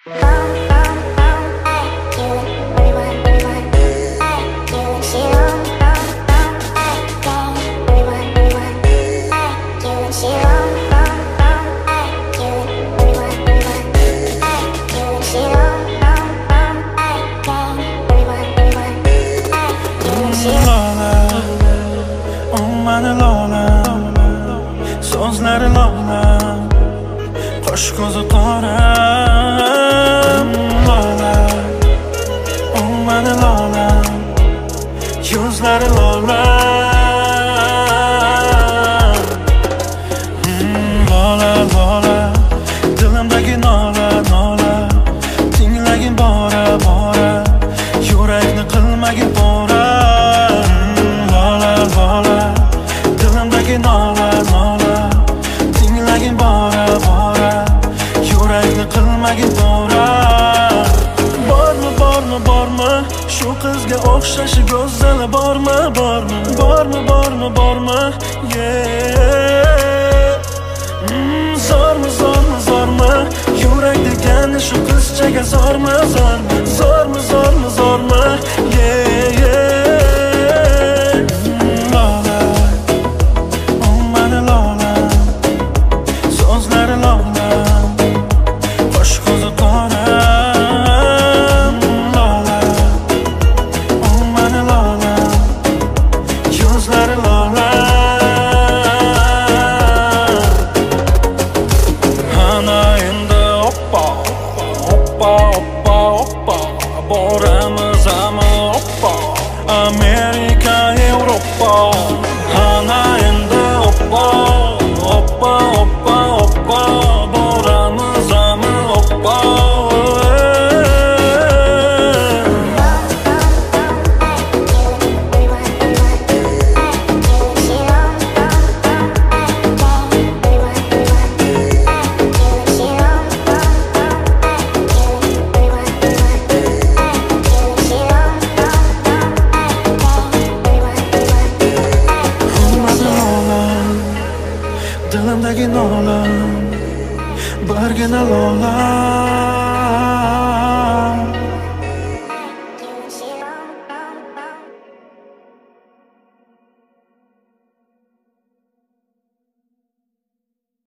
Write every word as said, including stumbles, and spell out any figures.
So'zlari lola, qo'sh ko'zi qora. Lola, u mani lola, yuzlari lola. Lola, lola, dilimdagi nola, nola, tinglagin bora, bora, yurakni qilmagin bora. Lola, lola, dilimdagi nola, nola, tinglagin bora, bora, yurakni qilmagin bora. Bormi, bormi, bormi, shu qizga o'xshashi go'zali bormi, bormi, bormi, bormi, bormi, yeah. mm, Zormi, zormi, zormi, yurak degani shu qizchaga zormi, zormi, zormi, zormi, zormi, yeah, yeah. mm, Lola, u mani lola, so'zlari lola, qo'sh ko'zi qora. Lola, u mani lola, yuzlari lola. Ana endi oppa, oppa, oppa, oppa, boramiz ama oppa, Amerika, Yevropa. Ana endi oppa, oppa, oppa, oppa, boramiz ama oppa. Dilimdagi nola, birgina lola.